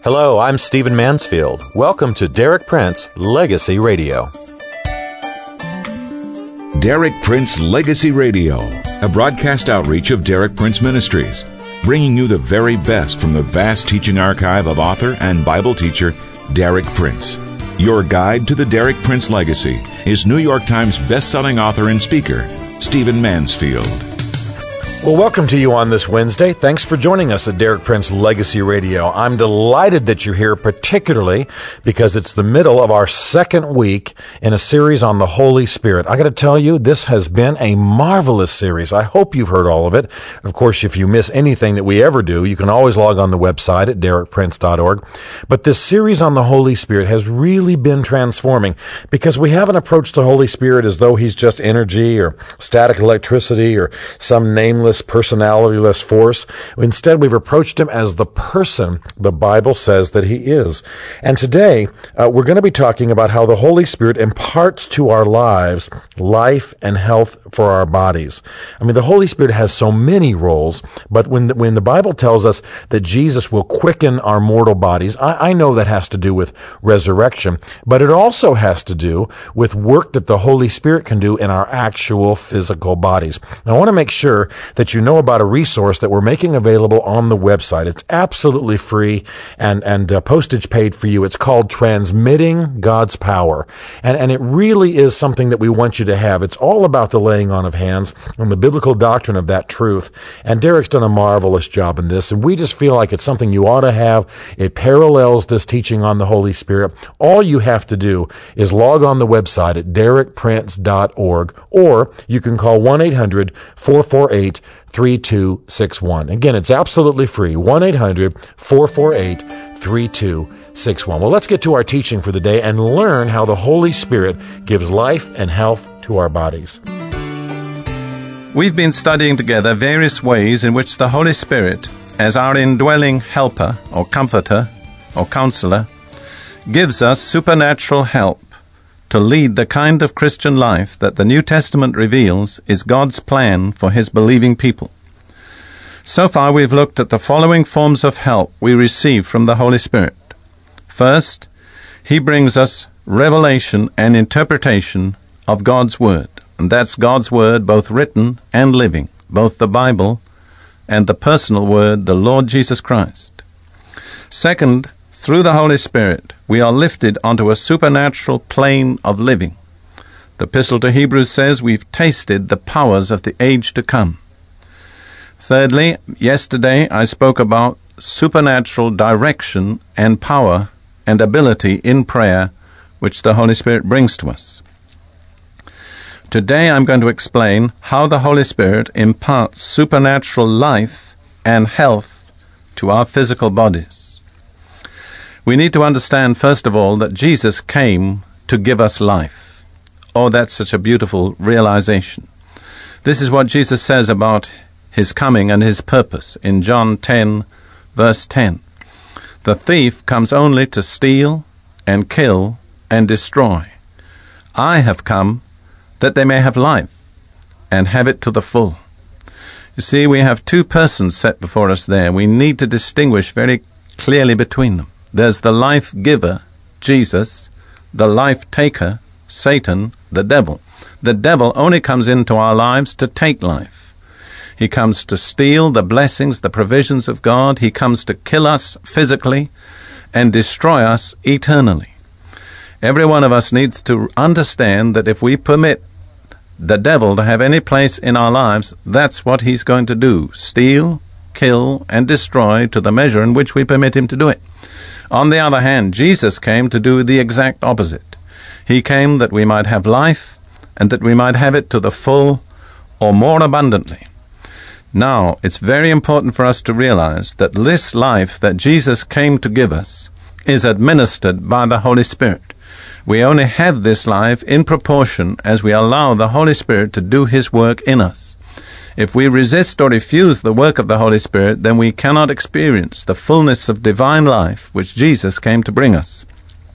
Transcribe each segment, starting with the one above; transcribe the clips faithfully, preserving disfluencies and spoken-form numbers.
Hello, I'm Stephen Mansfield. Welcome to Derek Prince Legacy Radio. Derek Prince Legacy Radio, a broadcast outreach of Derek Prince Ministries, bringing you the very best from the vast teaching archive of author and Bible teacher Derek Prince. Your guide to the Derek Prince legacy is New York Times best-selling author and speaker, Stephen Mansfield. Well, welcome to you on this Wednesday. Thanks for joining us at Derek Prince Legacy Radio. I'm delighted that you're here, particularly because it's the middle of our second week in a series on the Holy Spirit. I got to tell you, this has been a marvelous series. I hope you've heard all of it. Of course, if you miss anything that we ever do, you can always log on the website at derek prince dot org. But this series on the Holy Spirit has really been transforming because we haven't approached the Holy Spirit as though he's just energy or static electricity or some nameless, personality-less force. Instead, we've approached him as the person the Bible says that he is. And today, uh, we're going to be talking about how the Holy Spirit imparts to our lives life and health for our bodies. I mean, the Holy Spirit has so many roles, but when the, when the Bible tells us that Jesus will quicken our mortal bodies, I, I know that has to do with resurrection, but it also has to do with work that the Holy Spirit can do in our actual physical bodies. Now, I want to make sure that you know about a resource that we're making available on the website. It's absolutely free and, and uh, postage paid for you. It's called Transmitting God's Power. And, and it really is something that we want you to have. It's all about the laying on of hands and the biblical doctrine of that truth. And Derek's done a marvelous job in this. And we just feel like it's something you ought to have. It parallels this teaching on the Holy Spirit. All you have to do is log on the website at derek prince dot org, or you can call one eight hundred four four eight three two six one. Again, it's absolutely free, one eight hundred four four eight three two six one. Well, let's get to our teaching for the day and learn how the Holy Spirit gives life and health to our bodies. We've been studying together various ways in which the Holy Spirit, as our indwelling helper or comforter or counselor, gives us supernatural help to lead the kind of Christian life that the New Testament reveals is God's plan for His believing people. So far, we've looked at the following forms of help we receive from the Holy Spirit. First, He brings us revelation and interpretation of God's Word. And that's God's Word, both written and living, both the Bible and the personal Word, the Lord Jesus Christ. Second, through the Holy Spirit, we are lifted onto a supernatural plane of living. The Epistle to Hebrews says we've tasted the powers of the age to come. Thirdly, yesterday I spoke about supernatural direction and power and ability in prayer, which the Holy Spirit brings to us. Today I'm going to explain how the Holy Spirit imparts supernatural life and health to our physical bodies. We need to understand, first of all, that Jesus came to give us life. Oh, that's such a beautiful realization. This is what Jesus says about His coming and His purpose in John ten, verse ten. The thief comes only to steal and kill and destroy. I have come that they may have life and have it to the full. You see, we have two persons set before us there. We need to distinguish very clearly between them. There's the life giver, Jesus, the life taker, Satan, the devil. The devil only comes into our lives to take life. He comes to steal the blessings, the provisions of God. He comes to kill us physically and destroy us eternally. Every one of us needs to understand that if we permit the devil to have any place in our lives, that's what he's going to do: steal, kill, and destroy to the measure in which we permit him to do it. On the other hand, Jesus came to do the exact opposite. He came that we might have life and that we might have it to the full or more abundantly. Now, it's very important for us to realize that this life that Jesus came to give us is administered by the Holy Spirit. We only have this life in proportion as we allow the Holy Spirit to do His work in us. If we resist or refuse the work of the Holy Spirit, then we cannot experience the fullness of divine life which Jesus came to bring us.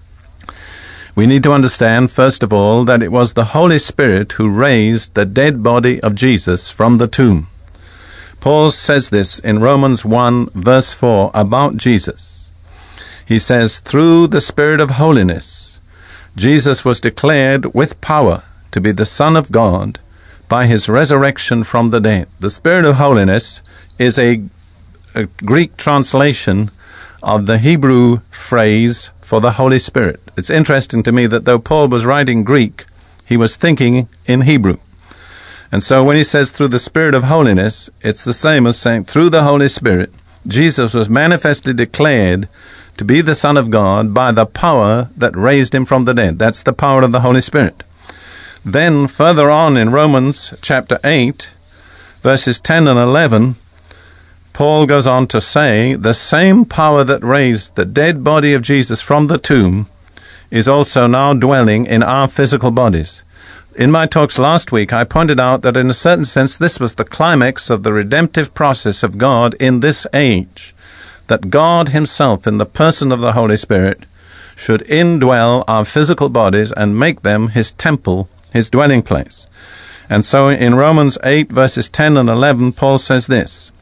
We need to understand, first of all, that it was the Holy Spirit who raised the dead body of Jesus from the tomb. Paul says this in Romans one, verse four, about Jesus. he says, through the Spirit of holiness, Jesus was declared with power to be the Son of God by his resurrection from the dead. The Spirit of holiness is a, a Greek translation of the Hebrew phrase for the Holy Spirit. It's interesting to me that though Paul was writing Greek, he was thinking in Hebrew. And so when he says through the Spirit of holiness, it's the same as saying through the Holy Spirit, Jesus was manifestly declared to be the Son of God by the power that raised him from the dead. That's the power of the Holy Spirit. Then further on in Romans chapter eight, verses ten and eleven, Paul goes on to say, the same power that raised the dead body of Jesus from the tomb is also now dwelling in our physical bodies. In my talks last week, I pointed out that in a certain sense this was the climax of the redemptive process of God in this age, that God himself, in the person of the Holy Spirit, should indwell our physical bodies and make them his temple, his dwelling place. And so in Romans eight, verses ten and eleven, Paul says this,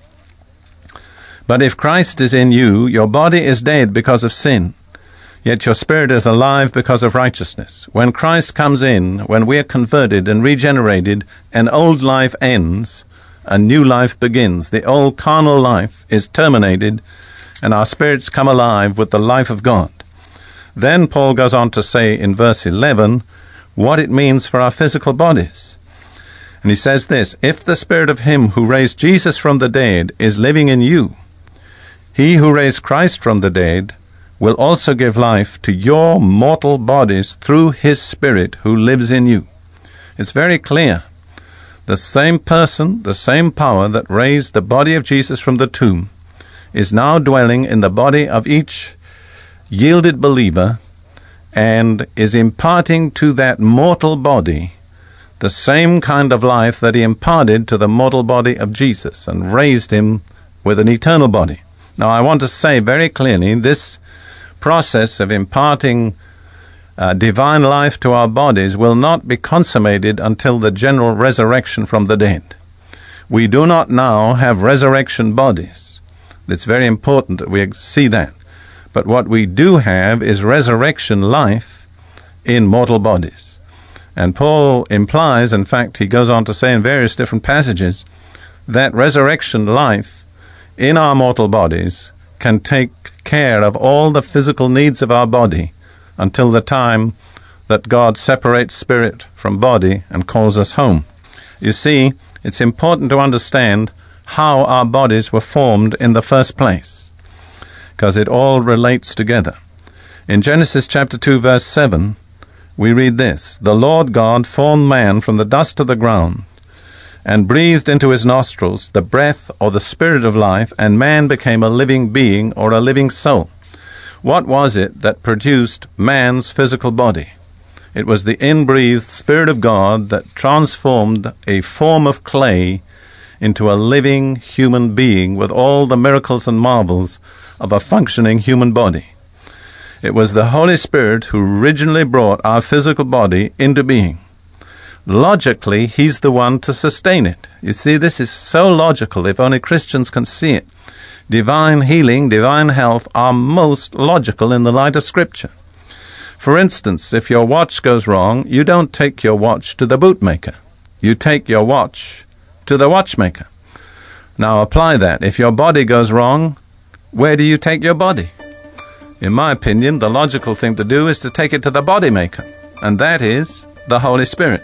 but if Christ is in you, your body is dead because of sin, yet your spirit is alive because of righteousness. When Christ comes in, when we are converted and regenerated, an old life ends, a new life begins. The old carnal life is terminated, and our spirits come alive with the life of God. Then Paul goes on to say in verse eleven what it means for our physical bodies. And he says this, if the Spirit of him who raised Jesus from the dead is living in you, he who raised Christ from the dead will also give life to your mortal bodies through his Spirit who lives in you. It's very clear. The same person, the same power that raised the body of Jesus from the tomb is now dwelling in the body of each yielded believer and is imparting to that mortal body the same kind of life that he imparted to the mortal body of Jesus and raised him with an eternal body. Now, I want to say very clearly, this process of imparting uh, divine life to our bodies will not be consummated until the general resurrection from the dead. We do not now have resurrection bodies. It's very important that we see that. But what we do have is resurrection life in mortal bodies. And Paul implies, in fact, he goes on to say in various different passages, that resurrection life in our mortal bodies can take care of all the physical needs of our body until the time that God separates spirit from body and calls us home. You see, it's important to understand how our bodies were formed in the first place, because it all relates together. In Genesis chapter two, verse seven, we read this, the Lord God formed man from the dust of the ground and breathed into his nostrils the breath or the spirit of life, and man became a living being or a living soul. What was it that produced man's physical body? It was the inbreathed Spirit of God that transformed a form of clay into a living human being with all the miracles and marvels of a functioning human body. It was the Holy Spirit who originally brought our physical body into being. Logically, he's the one to sustain it. You see, this is so logical if only Christians can see it. Divine healing, divine health are most logical in the light of Scripture. For instance, if your watch goes wrong, you don't take your watch to the bootmaker. You take your watch to the watchmaker. Now apply that. If your body goes wrong, where do you take your body? In my opinion, the logical thing to do is to take it to the body maker, and that is the Holy Spirit.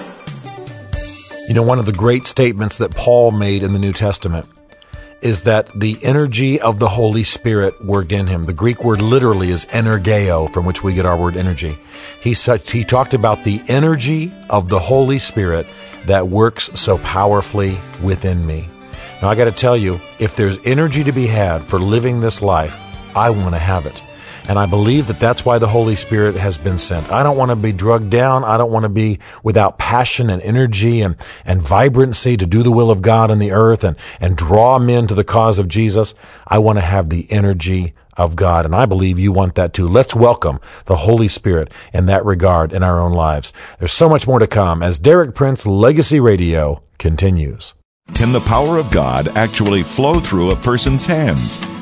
You know, one of the great statements that Paul made in the New Testament is that the energy of the Holy Spirit worked in him. The Greek word literally is energeo, from which we get our word energy. He said, he talked about the energy of the Holy Spirit that works so powerfully within me. Now, I got to tell you, if there's energy to be had for living this life, I want to have it. And I believe that that's why the Holy Spirit has been sent. I don't want to be drugged down. I don't want to be without passion and energy and, and vibrancy to do the will of God on the earth and, and draw men to the cause of Jesus. I want to have the energy of God, and I believe you want that too. Let's welcome the Holy Spirit in that regard in our own lives. There's so much more to come as Derek Prince Legacy Radio continues. Can the power of God actually flow through a person's hands?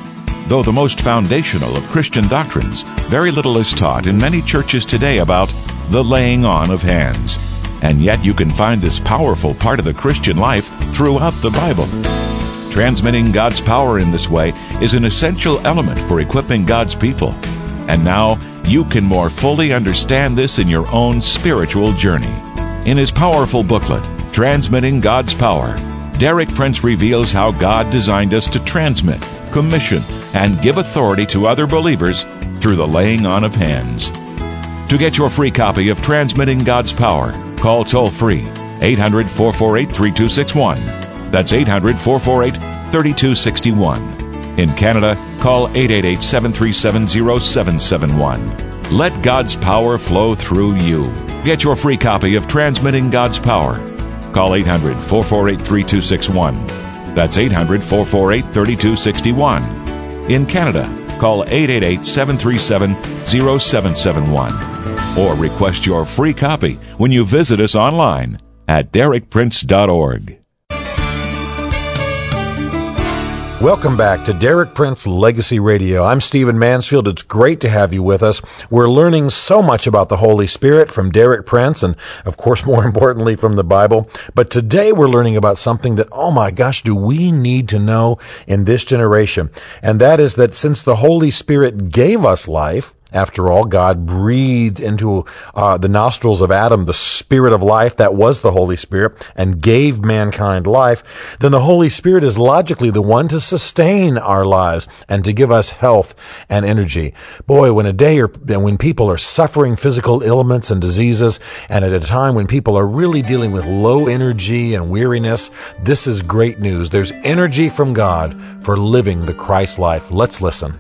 Though the most foundational of Christian doctrines, very little is taught in many churches today about the laying on of hands. And yet you can find this powerful part of the Christian life throughout the Bible. Transmitting God's power in this way is an essential element for equipping God's people. And now you can more fully understand this in your own spiritual journey. In his powerful booklet, Transmitting God's Power, Derek Prince reveals how God designed us to transmit, commission, and give authority to other believers through the laying on of hands. To get your free copy of Transmitting God's Power, call toll-free eight hundred, four four eight, three two six one. That's eight hundred, four four eight, three two six one. In Canada, call eight eight eight, seven three seven, zero seven seven one. Let God's power flow through you. Get your free copy of Transmitting God's Power. Call eight hundred, four four eight, three two six one. That's eight hundred, four four eight, three two six one. In Canada, call eight eight eight, seven three seven, zero seven seven one. Or request your free copy when you visit us online at derek prince dot org. Welcome back to Derek Prince Legacy Radio. I'm Stephen Mansfield. It's great to have you with us. We're learning so much about the Holy Spirit from Derek Prince and, of course, more importantly, from the Bible. But today we're learning about something that, oh my gosh, do we need to know in this generation? And that is that since the Holy Spirit gave us life, after all, God breathed into uh, the nostrils of Adam the spirit of life, that was the Holy Spirit, and gave mankind life, then the Holy Spirit is logically the one to sustain our lives and to give us health and energy. Boy, when a day or when people are suffering physical ailments and diseases, and at a time when people are really dealing with low energy and weariness, this is great news. There's energy from God for living the Christ life. Let's listen.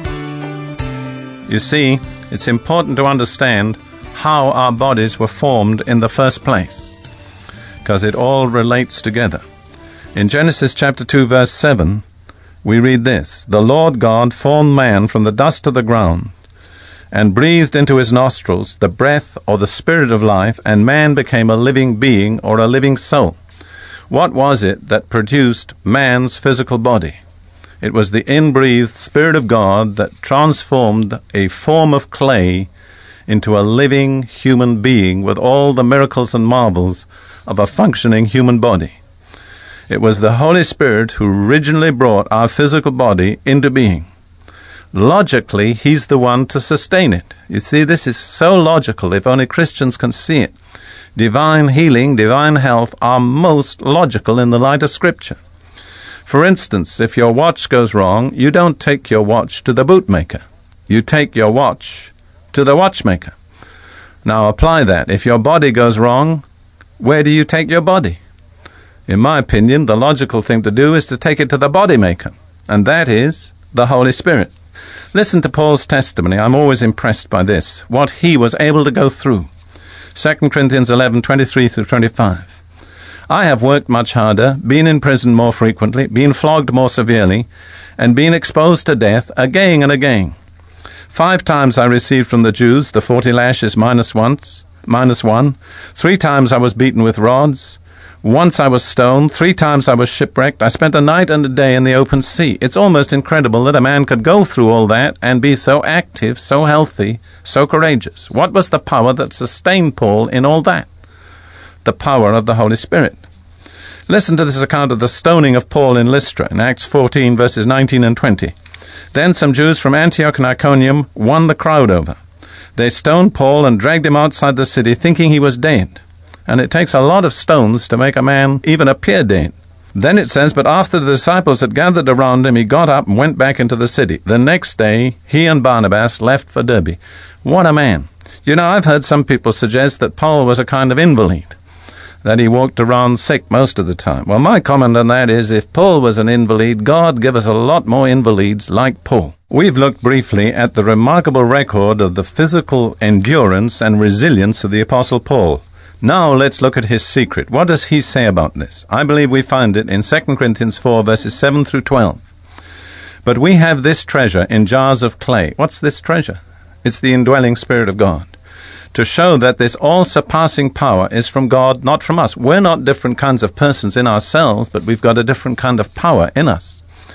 You see, it's important to understand how our bodies were formed in the first place, because it all relates together. In Genesis chapter two, verse seven, we read this: "The Lord God formed man from the dust of the ground, and breathed into his nostrils the breath or the spirit of life, and man became a living being or a living soul." What was it that produced man's physical body? It was the inbreathed Spirit of God that transformed a form of clay into a living human being with all the miracles and marvels of a functioning human body. It was the Holy Spirit who originally brought our physical body into being. Logically, he's the one to sustain it. You see, this is so logical, if only Christians can see it. Divine healing, divine health are most logical in the light of Scripture. For instance, if your watch goes wrong, you don't take your watch to the bootmaker. You take your watch to the watchmaker. Now apply that. If your body goes wrong, where do you take your body? In my opinion, the logical thing to do is to take it to the body maker, and that is the Holy Spirit. Listen to Paul's testimony. I'm always impressed by this, what he was able to go through. Second Corinthians eleven, twenty-three through twenty-five. "I have worked much harder, been in prison more frequently, been flogged more severely, and been exposed to death again and again. Five times I received from the Jews the forty lashes minus once, minus one. Three times I was beaten with rods. Once I was stoned. Three times I was shipwrecked. I spent a night and a day in the open sea." It's almost incredible that a man could go through all that and be so active, so healthy, so courageous. What was the power that sustained Paul in all that? The power of the Holy Spirit. Listen to this account of the stoning of Paul in Lystra in Acts fourteen, verses nineteen and twenty. "Then some Jews from Antioch and Iconium won the crowd over. They stoned Paul and dragged him outside the city, thinking he was dead. And it takes a lot of stones to make a man even appear dead. Then it says, but after the disciples had gathered around him, he got up and went back into the city. The next day, he and Barnabas left for Derbe." What a man. You know, I've heard some people suggest that Paul was a kind of invalid, that he walked around sick most of the time. Well, my comment on that is, if Paul was an invalid, God give us a lot more invalids like Paul. We've looked briefly at the remarkable record of the physical endurance and resilience of the Apostle Paul. Now let's look at his secret. What does he say about this? I believe we find it in Second Corinthians four, verses seven through twelve. "But we have this treasure in jars of clay." What's this treasure? It's the indwelling Spirit of God. "To show that this all-surpassing power is from God, not from us." We're not different kinds of persons in ourselves, but we've got a different kind of power in us.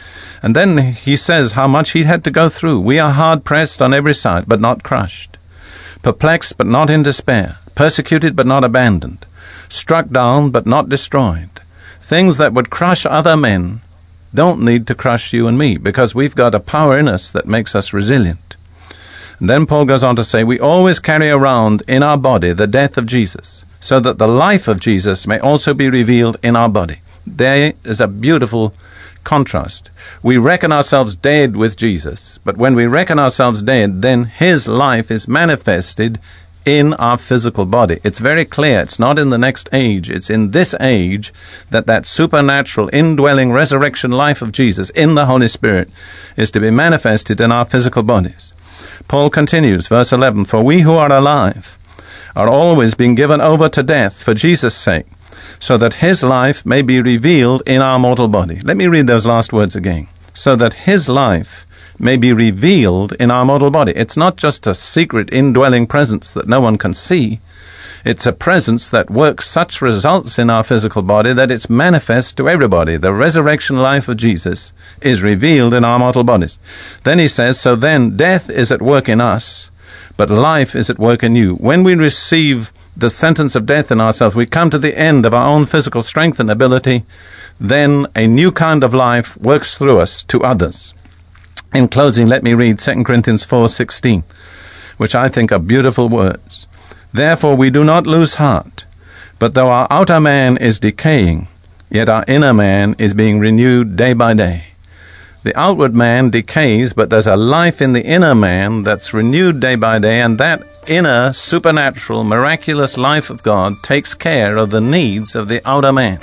And then he says how much he had to go through. We are hard-pressed on every side, but not crushed. Perplexed, but not in despair. Persecuted, but not abandoned. Struck down, but not destroyed. Things that would crush other men don't need to crush you and me, because we've got a power in us that makes us resilient. And then Paul goes on to say, we always carry around in our body the death of Jesus, so that the life of Jesus may also be revealed in our body. There is a beautiful contrast. We reckon ourselves dead with Jesus, but when we reckon ourselves dead, then his life is manifested in our physical body. It's very clear. It's not in the next age. It's in this age that that supernatural, indwelling resurrection life of Jesus in the Holy Spirit is to be manifested in our physical bodies. Paul continues, verse eleven, for we who are alive are always being given over to death for Jesus' sake, so that his life may be revealed in our mortal body. Let me read those last words again. So that his life may be revealed in our mortal body. It's not just a secret indwelling presence that no one can see. It's a presence that works such results in our physical body that it's manifest to everybody. The resurrection life of Jesus is revealed in our mortal bodies. Then he says, so then death is at work in us, but life is at work in you. When we receive the sentence of death in ourselves, we come to the end of our own physical strength and ability, then a new kind of life works through us to others. In closing, let me read Second Corinthians four sixteen, which I think are beautiful words. Therefore we do not lose heart, but though our outer man is decaying, yet our inner man is being renewed day by day. The outward man decays, but there's a life in the inner man that's renewed day by day, and that inner, supernatural, miraculous life of God takes care of the needs of the outer man.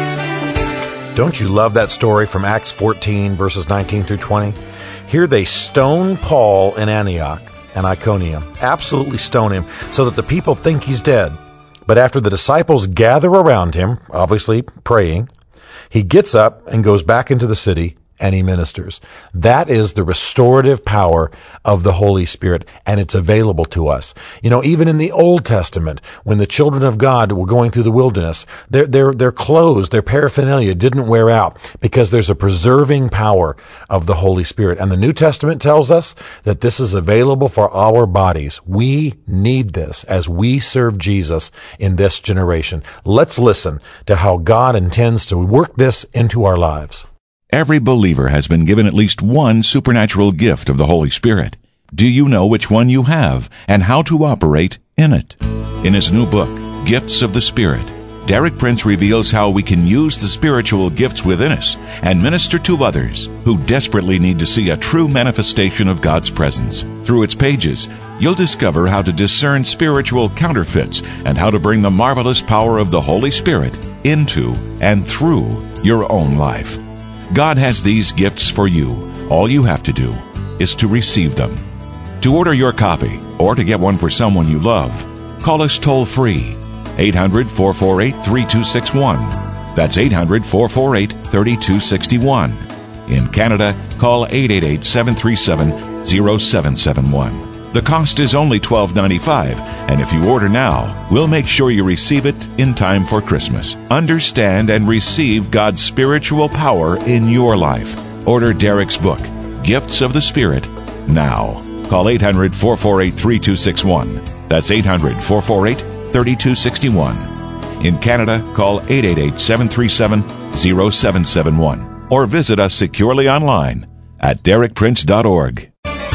Don't you love that story from Acts fourteen, verses nineteen through twenty? Here they stone Paul in Antioch and Iconium, absolutely stone him, so that the people think he's dead. But after the disciples gather around him, obviously praying, he gets up and goes back into the city, and he ministers. That is the restorative power of the Holy Spirit, and it's available to us. You know, even in the Old Testament, when the children of God were going through the wilderness, their their their clothes, their paraphernalia didn't wear out because there's a preserving power of the Holy Spirit. And the New Testament tells us that this is available for our bodies. We need this as we serve Jesus in this generation. Let's listen to how God intends to work this into our lives. Every believer has been given at least one supernatural gift of the Holy Spirit. Do you know which one you have and how to operate in it? In his new book, Gifts of the Spirit, Derek Prince reveals how we can use the spiritual gifts within us and minister to others who desperately need to see a true manifestation of God's presence. Through its pages, you'll discover how to discern spiritual counterfeits and how to bring the marvelous power of the Holy Spirit into and through your own life. God has these gifts for you. All you have to do is to receive them. To order your copy or to get one for someone you love, call us toll-free, eight hundred, four four eight, three two six one. That's eight hundred, four four eight, three two six one. In Canada, call eight eight eight, seven three seven, zero seven seven one. The cost is only twelve ninety-five, and if you order now, we'll make sure you receive it in time for Christmas. Understand and receive God's spiritual power in your life. Order Derek's book, Gifts of the Spirit, now. Call eight hundred, four four eight, three two six one. That's eight hundred, four four eight, three two six one. In Canada, call eight eight eight, seven three seven, zero seven seven one. Or visit us securely online at derek prince dot org.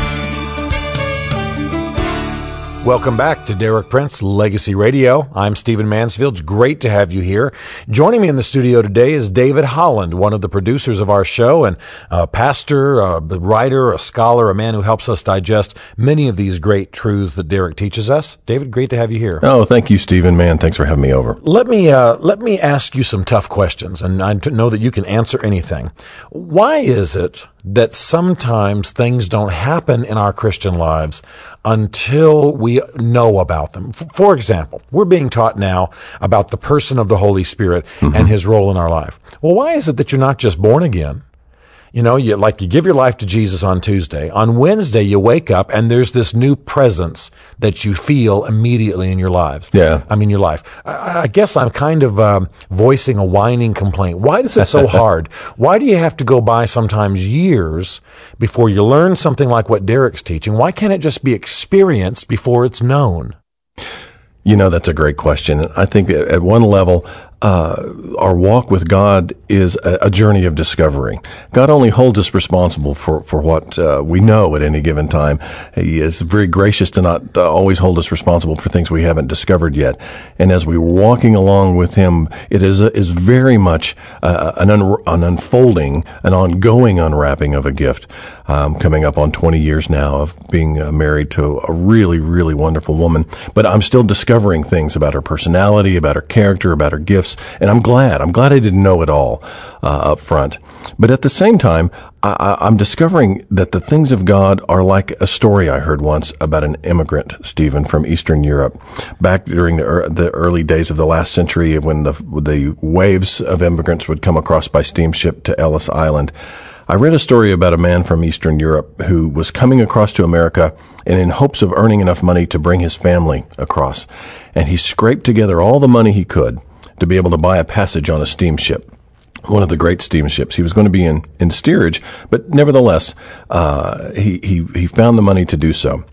Welcome back to Derek Prince Legacy Radio. I'm Stephen Mansfield. It's great to have you here. Joining me in the studio today is David Holland, one of the producers of our show, and a pastor, a writer, a scholar, a man who helps us digest many of these great truths that Derek teaches us. David, great to have you here. Oh, thank you, Stephen. Man, thanks for having me over. Let me uh, let me ask you some tough questions, and I know that you can answer anything. Why is it that sometimes things don't happen in our Christian lives until we know about them? For example, we're being taught now about the person of the Holy Spirit mm-hmm. and his role in our life. Well, why is it that you're not just born again? You know, you like you give your life to Jesus on Tuesday. On Wednesday, you wake up and there's this new presence that you feel immediately in your lives. Yeah. I mean, your life. I, I guess I'm kind of um, voicing a whining complaint. Why is it so hard? Why do you have to go by sometimes years before you learn something like what Derek's teaching? Why can't it just be experienced before it's known? You know, that's a great question. I think that at one level, uh, our walk with God is a, a journey of discovery. God only holds us responsible for, for what uh, we know at any given time. He is very gracious to not uh, always hold us responsible for things we haven't discovered yet. And as we're walking along with Him, it is a, is very much uh, an, un, an unfolding, an ongoing unwrapping of a gift. Um, coming up on twenty years now of being uh, married to a really, really wonderful woman. But I'm still discovering things about her personality, about her character, about her gifts. And I'm glad. I'm glad I didn't know it all uh, up front. But at the same time, I, I'm discovering that the things of God are like a story I heard once about an immigrant, Stephen, from Eastern Europe, back during the, er, the early days of the last century when the, the waves of immigrants would come across by steamship to Ellis Island. I read a story about a man from Eastern Europe who was coming across to America and in hopes of earning enough money to bring his family across. And he scraped together all the money he could to be able to buy a passage on a steamship, one of the great steamships. He was going to be in, in steerage, but nevertheless, uh, he, he, he found the money to do so.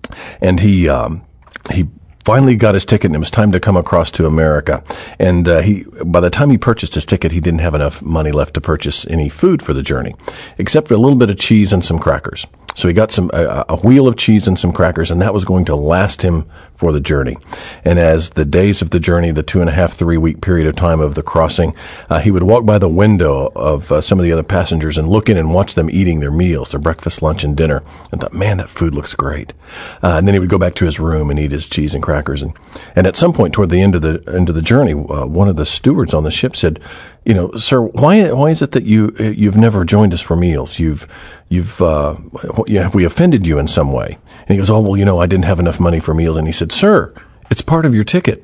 And he, um, he, finally got his ticket, and it was time to come across to America. And uh, he, by the time he purchased his ticket, he didn't have enough money left to purchase any food for the journey, except for a little bit of cheese and some crackers. So he got some a, a wheel of cheese and some crackers, and that was going to last him for the journey. And as the days of the journey, the two and a half, three week period of time of the crossing, uh, he would walk by the window of uh, some of the other passengers and look in and watch them eating their meals, their breakfast, lunch, and dinner, and thought, man, that food looks great. Uh, and then he would go back to his room and eat his cheese and crackers. And, and at some point toward the end of the end of the journey, uh, one of the stewards on the ship said, you know, sir, why why is it that you you've never joined us for meals? You've you've uh, have we offended you in some way? And he goes, oh well, you know, I didn't have enough money for meals. And he said, sir, it's part of your ticket.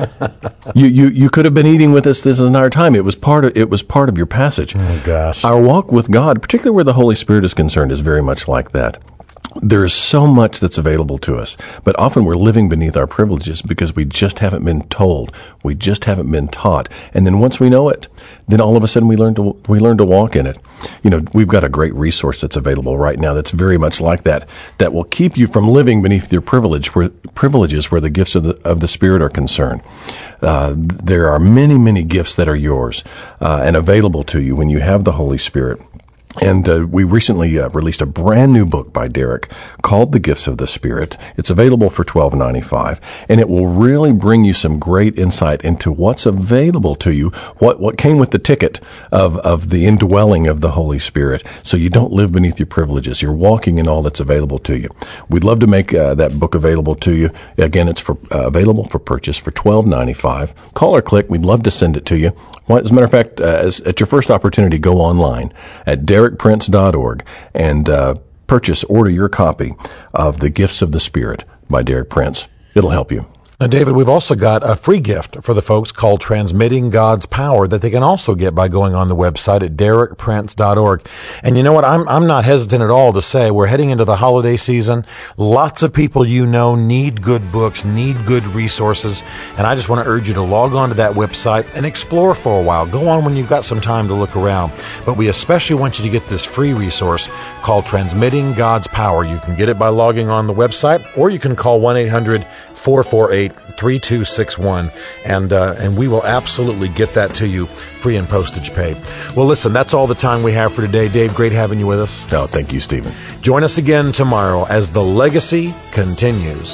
you you you could have been eating with us this entire time. It was part of it was part of your passage. Oh gosh, our walk with God, particularly where the Holy Spirit is concerned, is very much like that. There is so much that's available to us, but often we're living beneath our privileges because we just haven't been told. We just haven't been taught. And then once we know it, then all of a sudden we learn to, we learn to walk in it. You know, we've got a great resource that's available right now that's very much like that, that will keep you from living beneath your privilege, where, privileges where the gifts of the, of the Spirit are concerned. Uh, there are many, many gifts that are yours, uh, and available to you when you have the Holy Spirit. And uh, we recently uh, released a brand new book by Derek called The Gifts of the Spirit. It's available for twelve ninety-five, and it will really bring you some great insight into what's available to you, what what came with the ticket of, of the indwelling of the Holy Spirit, so you don't live beneath your privileges. You're walking in all that's available to you. We'd love to make uh, that book available to you. Again, it's for uh, available for purchase for twelve ninety-five. Call or click. We'd love to send it to you. Well, as a matter of fact, uh, as, at your first opportunity, go online at derek prince dot org and uh, purchase, order your copy of The Gifts of the Spirit by Derek Prince. It'll help you. Now, David, we've also got a free gift for the folks called Transmitting God's Power that they can also get by going on the website at derek prince dot org. And you know what? I'm I'm not hesitant at all to say we're heading into the holiday season. Lots of people you know need good books, need good resources. And I just want to urge you to log on to that website and explore for a while. Go on when you've got some time to look around. But we especially want you to get this free resource called Transmitting God's Power. You can get it by logging on the website, or you can call one eight hundred four four eight three two six one, and uh, and we will absolutely get that to you free and postage paid. Well, listen, that's all the time we have for today. Dave, great having you with us. Oh, thank you, Stephen. Join us again tomorrow as the legacy continues.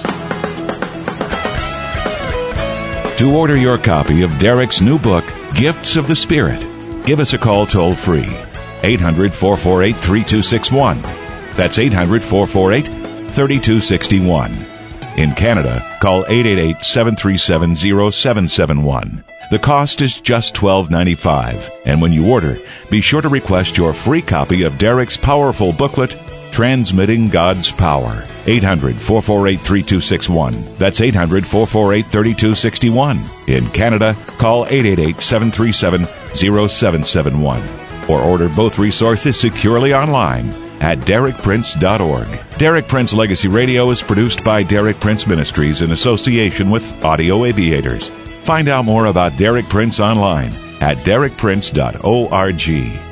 To order your copy of Derek's new book, Gifts of the Spirit, give us a call toll free, eight hundred four four eight three two six one. That's eight hundred four four eight three two six one. In Canada, call eight eight eight seven three seven zero seven seven one. The cost is just twelve ninety-five, and when you order, be sure to request your free copy of Derek's powerful booklet, Transmitting God's Power. eight hundred four four eight three two six one. That's eight hundred four four eight three two six one. In Canada, call eight eight eight seven three seven zero seven seven one. or order both resources securely online at derek prince dot org. Derek Prince Legacy Radio is produced by Derek Prince Ministries in association with Audio Aviators. Find out more about Derek Prince online at derek prince dot org.